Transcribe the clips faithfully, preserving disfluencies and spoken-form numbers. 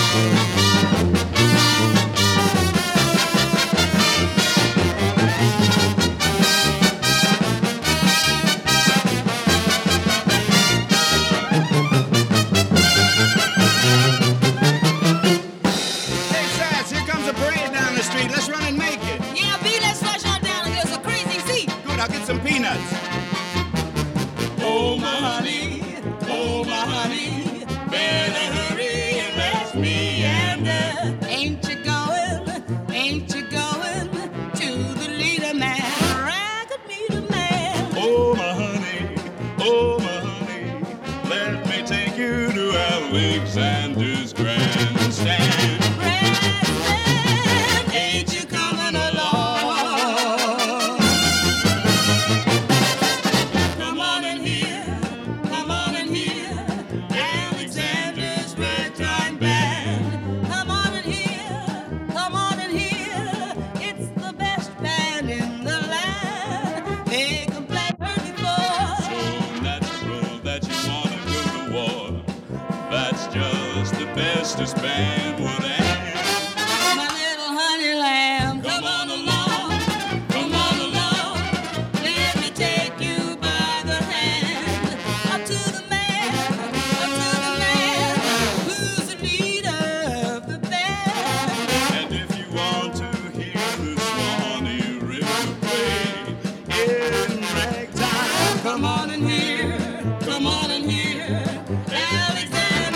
Alexander's grandstand. Grandstand, ain't you coming along? Come on in here, come on in here, Alexander's ragtime band. Come on in here, come on in here, it's the best band in the land. They can play her before. So natural that you wanna go to war. That's just the bestest band would have. My little honey lamb, come on along, come on along. Let me take you by the hand. Up to the man, up to the man, who's the leader of the band. And if you want to hear the Swanee River play in ragtime, come on in here, come on in here, Alexander.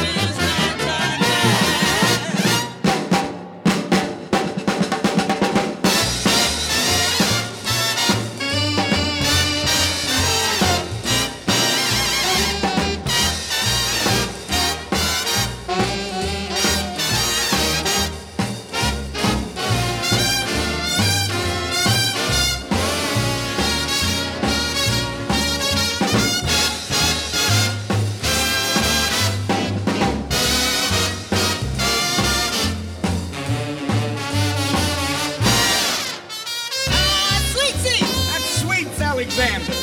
Alexander.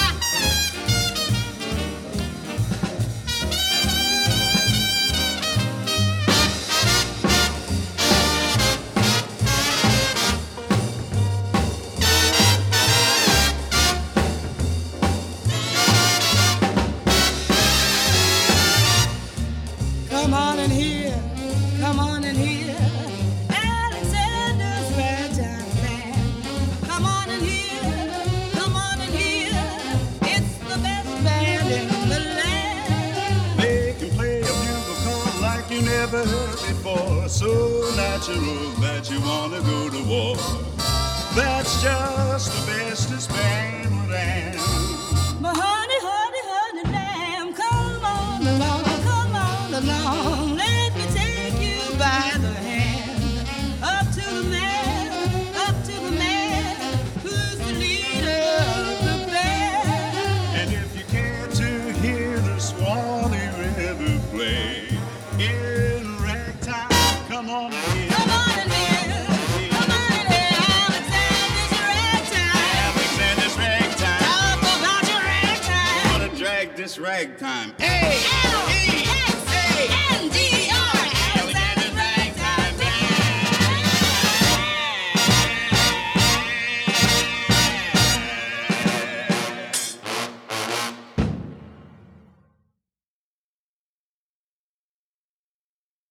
Come on in here, come on in here, Alexander's ragtime band. Come on in here, come on in here, it's the best band in the land. They can play a bugle call like you never heard before, so natural that you wanna go to war. That's just the bestest band around. But honey, honey, honey, lamb, come on along, come on along. Let me take you by the hand. Up to the man, up to the man, who's the leader of the band. And if you care to hear the Swanee River play in ragtime, come on in here. Come on in here, come on in here, Alexander's ragtime. Alexander's ragtime. Talk about your ragtime. Wanna drag this ragtime. Hey, hey, hey, hey.